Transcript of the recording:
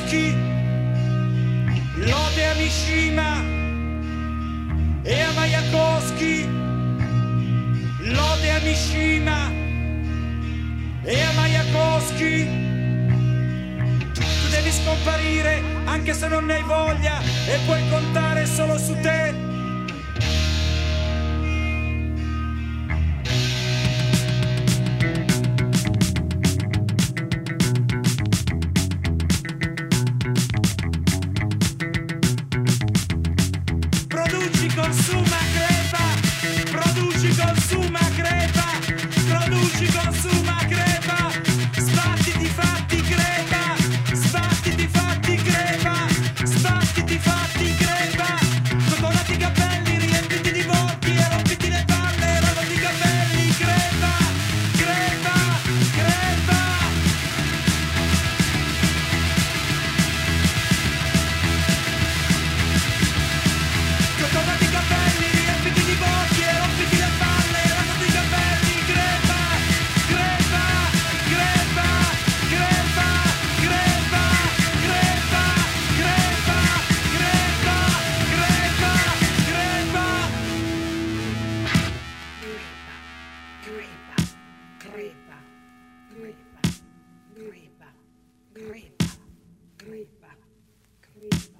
Mayakovsky, lode a Mishima e a Mayakovsky, lode a Mishima e a Mayakovsky. Tu devi scomparire anche se non ne hai voglia e puoi contare solo su te. Consuma, crepa, produci, consuma, crepa, produci, consuma, crepa, sbattiti, fatti, crepa, sbattiti, fatti, crepa, sbattiti, fatti, crepa, cotonati i capelli, riempiti di volti e rompiti le palle, rovati i capelli, crepa, crepa, crepa. Cotonati i capelli, riempiti di volti e rompiti le palle, rovati i capelli, crepa, crepa, crepa, crepa, crepa, crepa, crepa, crepa, crepa, crepa. Crepa, crepa, crepa, crepa, crepa, crepa, crepa, crepa.